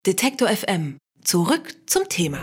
Detektor FM. Zurück zum Thema.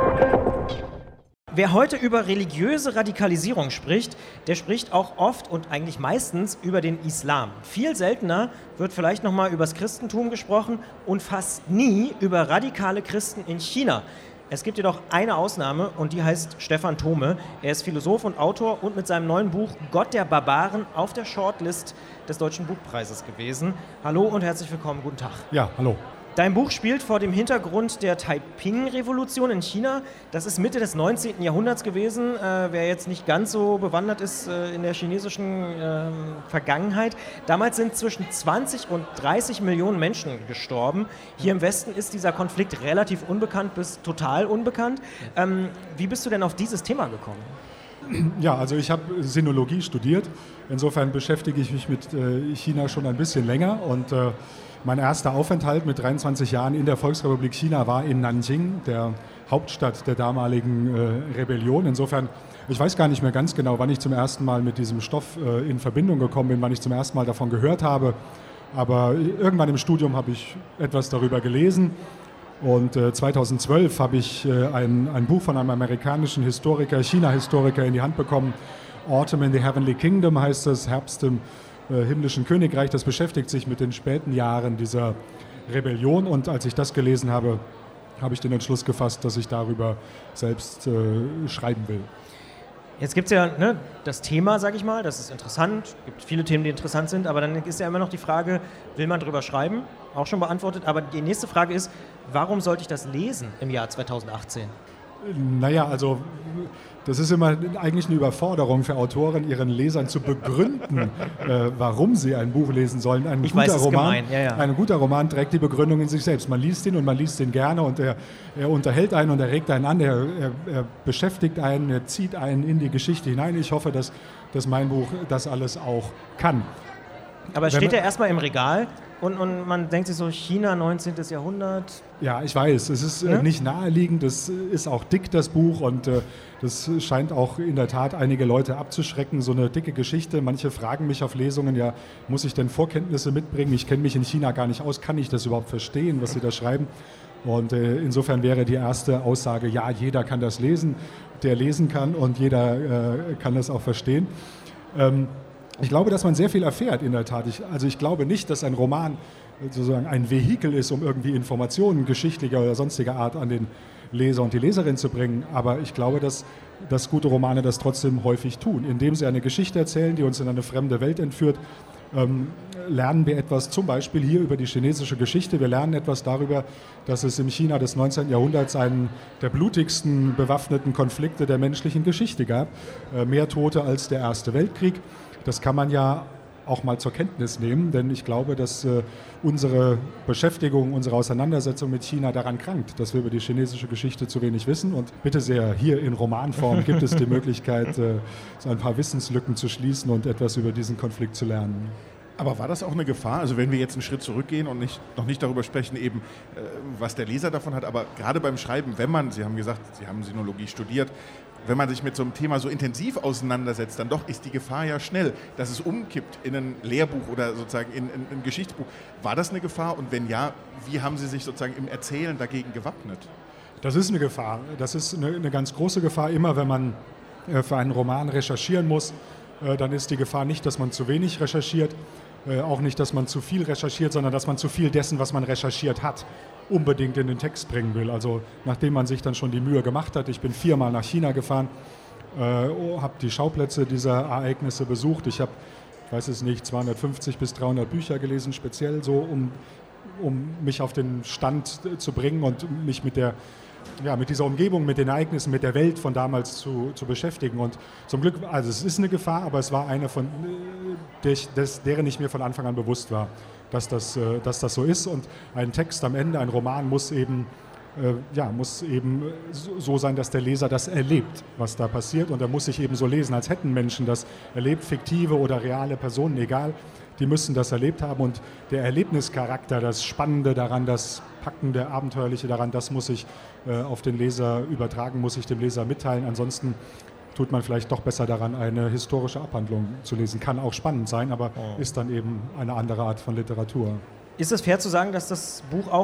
Wer heute über religiöse Radikalisierung spricht, der spricht auch oft und eigentlich meistens über den Islam. Viel seltener wird vielleicht nochmal über das Christentum gesprochen und fast nie über radikale Christen in China. Es gibt jedoch eine Ausnahme und die heißt Stefan Thome. Er ist Philosoph und Autor und mit seinem neuen Buch Gott der Barbaren auf der Shortlist des Deutschen Buchpreises gewesen. Hallo und herzlich willkommen, guten Tag. Ja, hallo. Dein Buch spielt vor dem Hintergrund der Taiping-Revolution in China. Das ist Mitte des 19. Jahrhunderts gewesen. Wer jetzt nicht ganz so bewandert ist in der chinesischen Vergangenheit. Damals sind zwischen 20 und 30 Millionen Menschen gestorben. Hier im Westen ist dieser Konflikt relativ unbekannt bis total unbekannt. Wie bist du denn auf dieses Thema gekommen? Ja, also ich habe Sinologie studiert. Insofern beschäftige ich mich mit China schon ein bisschen länger und mein erster Aufenthalt mit 23 Jahren in der Volksrepublik China war in Nanjing, der Hauptstadt der damaligen Rebellion. Insofern, ich weiß gar nicht mehr ganz genau, wann ich zum ersten Mal mit diesem Stoff in Verbindung gekommen bin, wann ich zum ersten Mal davon gehört habe. Aber irgendwann im Studium habe ich etwas darüber gelesen. Und 2012 habe ich ein Buch von einem amerikanischen Historiker, China-Historiker, in die Hand bekommen. Autumn in the Heavenly Kingdom heißt das, Herbst im himmlischen Königreich. Das beschäftigt sich mit den späten Jahren dieser Rebellion. Und als ich das gelesen habe, habe ich den Entschluss gefasst, dass ich darüber selbst schreiben will. Jetzt gibt es ja das Thema, sage ich mal, das ist interessant. Es gibt viele Themen, die interessant sind, aber dann ist ja immer noch die Frage, will man drüber schreiben? Auch schon beantwortet. Aber die nächste Frage ist, warum sollte ich das lesen im Jahr 2018? Naja, also das ist immer eigentlich eine Überforderung für Autoren, ihren Lesern zu begründen, warum sie ein Buch lesen sollen. Ein guter Roman trägt die Begründung in sich selbst. Man liest ihn und man liest ihn gerne und er unterhält einen und er regt einen an, er beschäftigt einen, er zieht einen in die Geschichte hinein. Ich hoffe, dass mein Buch das alles auch kann. Aber es steht ja erstmal im Regal und man denkt sich so, China, 19. Jahrhundert. Ja, ich weiß, es ist nicht naheliegend, es ist auch dick, das Buch, und das scheint auch in der Tat einige Leute abzuschrecken, so eine dicke Geschichte. Manche fragen mich auf Lesungen, ja, muss ich denn Vorkenntnisse mitbringen? Ich kenne mich in China gar nicht aus, kann ich das überhaupt verstehen, was sie da schreiben? Und insofern wäre die erste Aussage, ja, jeder kann das lesen, der lesen kann, und jeder kann das auch verstehen. Ich glaube, dass man sehr viel erfährt, in der Tat. Ich glaube nicht, dass ein Roman sozusagen ein Vehikel ist, um irgendwie Informationen geschichtlicher oder sonstiger Art an den Leser und die Leserin zu bringen. Aber ich glaube, dass gute Romane das trotzdem häufig tun. Indem sie eine Geschichte erzählen, die uns in eine fremde Welt entführt, lernen wir etwas, zum Beispiel hier über die chinesische Geschichte. Wir lernen etwas darüber, dass es im China des 19. Jahrhunderts einen der blutigsten bewaffneten Konflikte der menschlichen Geschichte gab. Mehr Tote als der Erste Weltkrieg. Das kann man ja auch mal zur Kenntnis nehmen, denn ich glaube, dass unsere Beschäftigung, unsere Auseinandersetzung mit China daran krankt, dass wir über die chinesische Geschichte zu wenig wissen. Und bitte sehr, hier in Romanform gibt es die Möglichkeit, so ein paar Wissenslücken zu schließen und etwas über diesen Konflikt zu lernen. Aber war das auch eine Gefahr? Also wenn wir jetzt einen Schritt zurückgehen und noch nicht darüber sprechen, eben was der Leser davon hat, aber gerade beim Schreiben, Sie haben gesagt, Sie haben Sinologie studiert, wenn man sich mit so einem Thema so intensiv auseinandersetzt, dann doch ist die Gefahr ja schnell, dass es umkippt in ein Lehrbuch oder sozusagen in ein Geschichtsbuch. War das eine Gefahr? Und wenn ja, wie haben Sie sich sozusagen im Erzählen dagegen gewappnet? Das ist eine Gefahr. Das ist eine ganz große Gefahr. Immer wenn man für einen Roman recherchieren muss, dann ist die Gefahr nicht, dass man zu wenig recherchiert, auch nicht, dass man zu viel recherchiert, sondern dass man zu viel dessen, was man recherchiert hat, unbedingt in den Text bringen will. Also nachdem man sich dann schon die Mühe gemacht hat, ich bin 4-mal nach China gefahren, habe die Schauplätze dieser Ereignisse besucht. Ich habe, ich weiß es nicht, 250 bis 300 Bücher gelesen, speziell so, um mich auf den Stand zu bringen und mich mit dieser Umgebung, mit den Ereignissen, mit der Welt von damals zu beschäftigen. Und zum Glück, also es ist eine Gefahr, aber es war eine, deren ich mir von Anfang an bewusst war, dass das so ist. Und ein Text am Ende, ein Roman muss eben so sein, dass der Leser das erlebt, was da passiert. Und er muss sich eben so lesen, als hätten Menschen das erlebt, fiktive oder reale Personen, egal. Die müssen das erlebt haben, und der Erlebnischarakter, das Spannende daran, das Packende, Abenteuerliche daran, das muss ich auf den Leser übertragen, muss ich dem Leser mitteilen. Ansonsten tut man vielleicht doch besser daran, eine historische Abhandlung zu lesen. Kann auch spannend sein, aber ist dann eben eine andere Art von Literatur. Ist es fair zu sagen, dass das Buch auch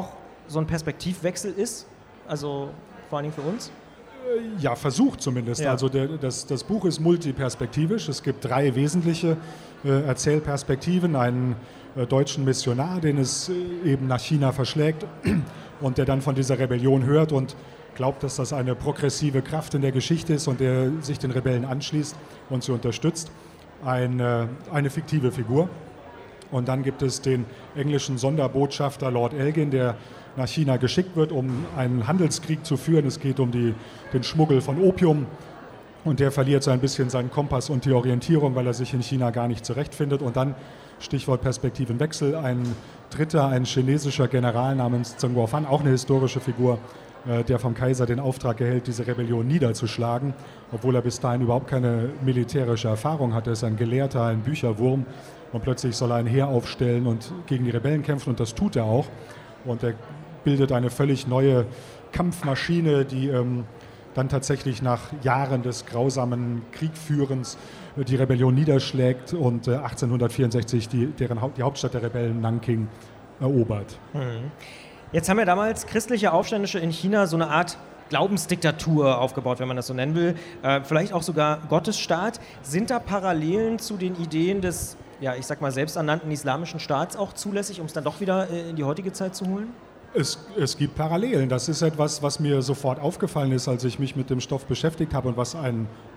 so ein Perspektivwechsel ist, also vor allen Dingen für uns? Ja, versucht zumindest. Ja. Also das Buch ist multiperspektivisch. Es gibt 3 wesentliche Erzählperspektiven. Einen deutschen Missionar, den es eben nach China verschlägt und der dann von dieser Rebellion hört und glaubt, dass das eine progressive Kraft in der Geschichte ist und der sich den Rebellen anschließt und sie unterstützt. Eine fiktive Figur. Und dann gibt es den englischen Sonderbotschafter Lord Elgin, der nach China geschickt wird, um einen Handelskrieg zu führen. Es geht um den Schmuggel von Opium und der verliert so ein bisschen seinen Kompass und die Orientierung, weil er sich in China gar nicht zurechtfindet. Und dann, Stichwort Perspektivenwechsel, ein chinesischer General namens Zheng Guofan, auch eine historische Figur, der vom Kaiser den Auftrag erhält, diese Rebellion niederzuschlagen, obwohl er bis dahin überhaupt keine militärische Erfahrung hat. Er ist ein Gelehrter, ein Bücherwurm und plötzlich soll er ein Heer aufstellen und gegen die Rebellen kämpfen und das tut er auch. Und er bildet eine völlig neue Kampfmaschine, die dann tatsächlich nach Jahren des grausamen Kriegführens die Rebellion niederschlägt und 1864 die Hauptstadt der Rebellen, Nanking, erobert. Jetzt haben ja damals christliche Aufständische in China so eine Art Glaubensdiktatur aufgebaut, wenn man das so nennen will, vielleicht auch sogar Gottesstaat. Sind da Parallelen zu den Ideen des, ja, ich sag mal, selbsternannten islamischen Staats auch zulässig, um es dann doch wieder in die heutige Zeit zu holen? Es gibt Parallelen. Das ist etwas, was mir sofort aufgefallen ist, als ich mich mit dem Stoff beschäftigt habe und was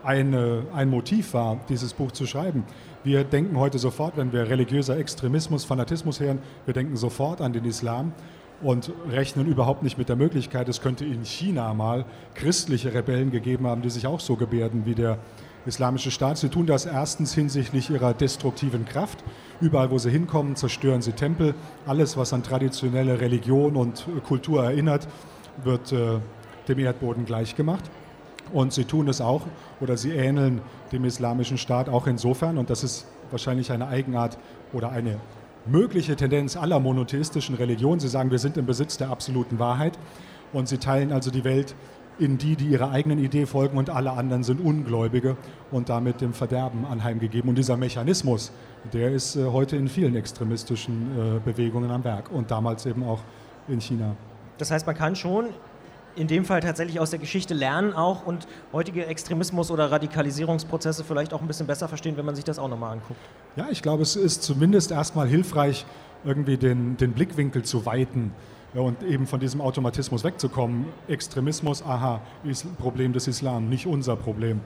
ein Motiv war, dieses Buch zu schreiben. Wir denken heute sofort, wenn wir religiöser Extremismus, Fanatismus hören, wir denken sofort an den Islam und rechnen überhaupt nicht mit der Möglichkeit, es könnte in China mal christliche Rebellen gegeben haben, die sich auch so gebärden wie der Islamische Staat. Sie tun das erstens hinsichtlich ihrer destruktiven Kraft. Überall, wo sie hinkommen, zerstören sie Tempel. Alles, was an traditionelle Religion und Kultur erinnert, wird dem Erdboden gleichgemacht. Und sie tun es auch, oder sie ähneln dem Islamischen Staat auch insofern, und das ist wahrscheinlich eine Eigenart oder eine mögliche Tendenz aller monotheistischen Religionen. Sie sagen, wir sind im Besitz der absoluten Wahrheit und sie teilen also die Welt in die ihrer eigenen Idee folgen und alle anderen sind Ungläubige und damit dem Verderben anheimgegeben. Und dieser Mechanismus, der ist heute in vielen extremistischen Bewegungen am Werk und damals eben auch in China. Das heißt, man kann schon in dem Fall tatsächlich aus der Geschichte lernen auch und heutige Extremismus- oder Radikalisierungsprozesse vielleicht auch ein bisschen besser verstehen, wenn man sich das auch nochmal anguckt. Ja, ich glaube, es ist zumindest erstmal hilfreich, irgendwie den Blickwinkel zu weiten. Ja, und eben von diesem Automatismus wegzukommen. Extremismus, aha, ist Problem des Islam, nicht unser Problem.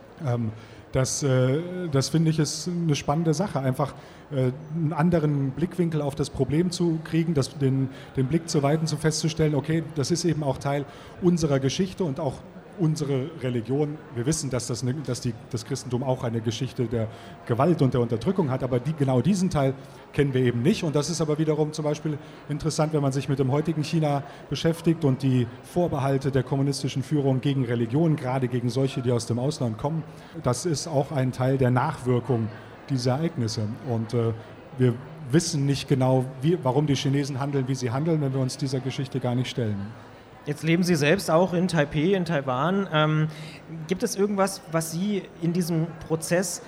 Das finde ich ist eine spannende Sache, einfach einen anderen Blickwinkel auf das Problem zu kriegen, den Blick zu weiten, festzustellen, okay, das ist eben auch Teil unserer Geschichte und auch unsere Religion. Wir wissen, dass das Christentum auch eine Geschichte der Gewalt und der Unterdrückung hat, aber genau diesen Teil kennen wir eben nicht. Und das ist aber wiederum zum Beispiel interessant, wenn man sich mit dem heutigen China beschäftigt und die Vorbehalte der kommunistischen Führung gegen Religion, gerade gegen solche, die aus dem Ausland kommen. Das ist auch ein Teil der Nachwirkung dieser Ereignisse. Und wir wissen nicht genau, warum die Chinesen handeln, wie sie handeln, wenn wir uns dieser Geschichte gar nicht stellen. Jetzt leben Sie selbst auch in Taipei, in Taiwan. Gibt es irgendwas, was Sie in diesem Prozess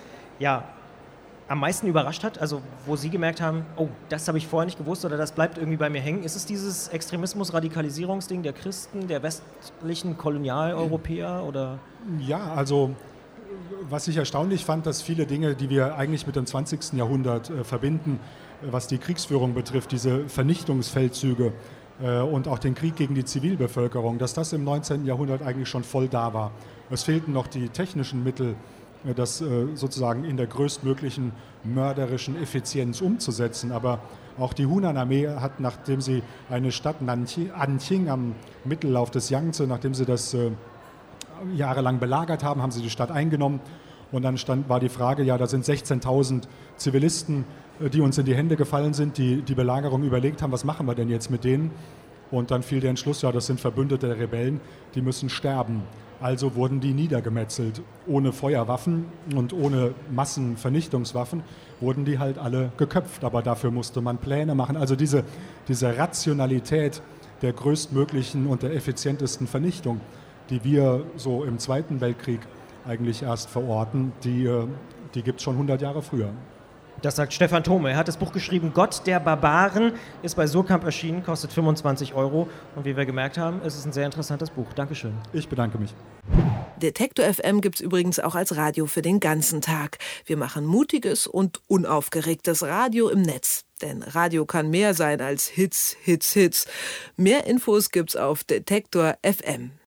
am meisten überrascht hat? Also wo Sie gemerkt haben, oh, das habe ich vorher nicht gewusst oder das bleibt irgendwie bei mir hängen. Ist es dieses Extremismus-Radikalisierungsding der Christen, der westlichen Kolonialeuropäer? Oder? Ja, also was ich erstaunlich fand, dass viele Dinge, die wir eigentlich mit dem 20. Jahrhundert verbinden, was die Kriegsführung betrifft, diese Vernichtungsfeldzüge, und auch den Krieg gegen die Zivilbevölkerung, dass das im 19. Jahrhundert eigentlich schon voll da war. Es fehlten noch die technischen Mittel, das sozusagen in der größtmöglichen mörderischen Effizienz umzusetzen. Aber auch die Hunan-Armee hat, nachdem sie eine Stadt Anqing am Mittellauf des Yangtze, nachdem sie das jahrelang belagert haben, haben sie die Stadt eingenommen. Und dann war die Frage, ja, da sind 16.000 Zivilisten, die uns in die Hände gefallen sind, die die Belagerung überlegt haben, was machen wir denn jetzt mit denen? Und dann fiel der Entschluss, ja, das sind Verbündete der Rebellen, die müssen sterben. Also wurden die niedergemetzelt. Ohne Feuerwaffen und ohne Massenvernichtungswaffen wurden die halt alle geköpft. Aber dafür musste man Pläne machen. Also diese Rationalität der größtmöglichen und der effizientesten Vernichtung, die wir so im Zweiten Weltkrieg eigentlich erst verorten, die gibt es schon 100 Jahre früher. Das sagt Stefan Thome. Er hat das Buch geschrieben, Gott der Barbaren, ist bei Surkamp erschienen, kostet 25 €. Und wie wir gemerkt haben, ist es ein sehr interessantes Buch. Dankeschön. Ich bedanke mich. Detektor FM gibt's übrigens auch als Radio für den ganzen Tag. Wir machen mutiges und unaufgeregtes Radio im Netz. Denn Radio kann mehr sein als Hits, Hits, Hits. Mehr Infos gibt's auf Detektor FM.